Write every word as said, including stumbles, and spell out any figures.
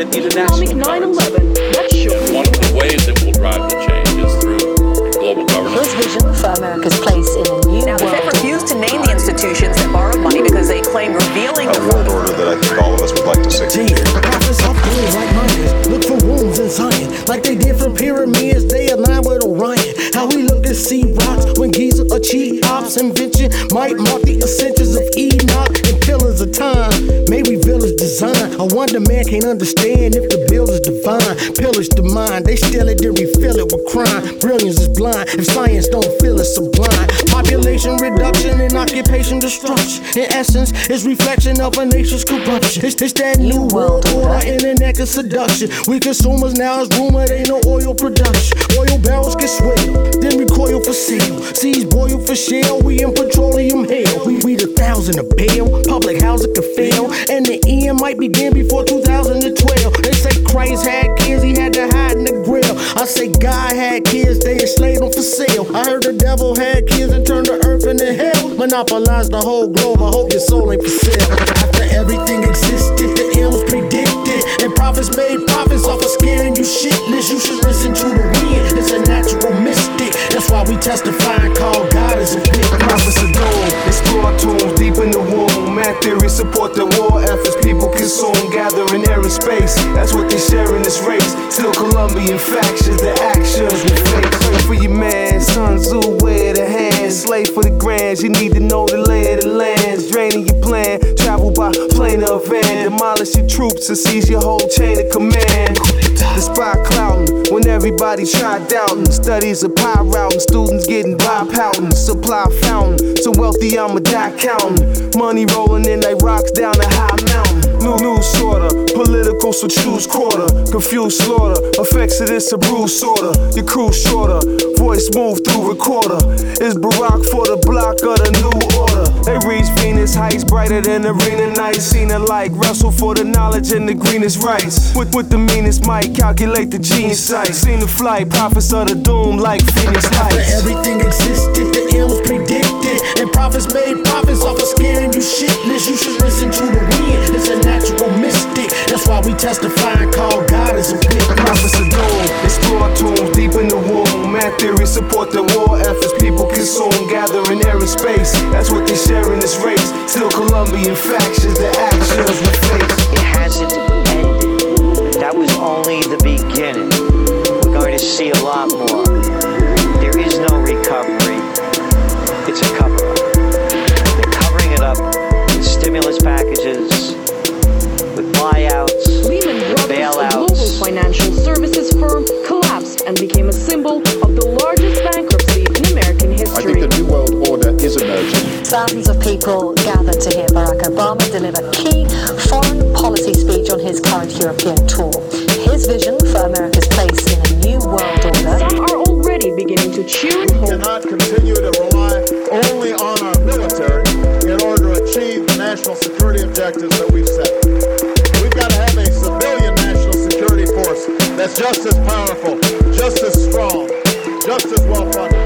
economic nine eleven. That should and one of the ways that will drive the change is through global governance. His vision for America's place in a new now, world. the Fed refused to name the institutions that borrowed money because they claim revealing a world order that I think all of us would like to see. Gee, prophets are fools like miners. Look for wounds in Zion. Like they did for pyramids, they align with Orion. How we look at sea rocks when Giza achieved ops. Invention might mark the ascensions of Enoch and pillars of time. May reveal his design. A wonder man can't understand if the build is divine. Pillars the mind, they steal it, then refill it with crime. Brilliance is blind if science don't feel it sublime. Population reduction and occupation destruction. In essence, it's reflection of a nation's corruption. It's, it's that new world order, internet and seduction. We consumers now is rumored ain't no oil production. Oil barrels get swelled, then recoil for sale. Seas boil for shale, we in petroleum hell. We read a thousand a bale, public housing can fail, and the end might begin before two thousand twelve. They say Christ had kids, he had to hide in the grill. I say God had kids, they enslaved them for sale. I heard the devil had kids and turned the earth into hell. Monopolized the whole globe, I hope your soul ain't for sale. After everything existed, the end was predicted, and prophets made profits off of scaring you shitless. You should listen to the wind, it's a natural mystic. That's why we testify and call God as a big prophets are doomed, explore tombs deep in the womb. Man theory support the war efforts people consume. Gather in air and space, that's what they share in this race. Still Colombian factions, the actions we face. Pray for your man, Sun Tzu, wear the hands. Slave for the grands, you need to know the lay of the lands. Draining your plan, travel by plane or van. Demolish your troops and seize your whole chain of command. The spot clouding when everybody tried doubting. Studies of pie routing, students getting by pouting. Supply fountain, so wealthy I'ma die counting. Money rolling in like rocks down a high mountain. New news sorta, political so choose quarter. Confused slaughter, effects of this a bruise sorta. Your crew shorter, voice move through recorder. Is Barack for the block of the new order. They reach Venus heights, brighter than arena nights. Seen alike, wrestle for the knowledge and the greenest rights. With, with the meanest might, calculate the genius sight. Seen the flight, prophets of the doom like Phoenix lights. After everything existed, the end was predicted, and prophets made profits off of scaring you shitless. You should listen to the wind, it's a natural mystic. That's why we testify and call God as a big prophets are doomed, explore tombs deep in the womb. Man theory support the war efforts people consume. Gather in air and space, that's what they share in this race. Still Colombian factions, the actions we face. It hasn't ended. That was only the beginning. We're going to see a lot more. There is no recovery. It's a cover-up. They're covering it up with stimulus packages, with buyouts, Lehman with Brothers, a bailouts. global financial services firm, collapsed and became a symbol of the largest bankruptcy in American history. I think the New World Order is emerging. Thousands of people gathered to hear Barack Obama deliver key foreign policy speech on his current European tour. His vision for America's place in a new world order. Some are already beginning to cheer and We hope. cannot continue to rely only on our military in order to achieve the national security objectives that we've set. We've got to have a civilian national security force that's just as powerful, just as strong, just as well funded.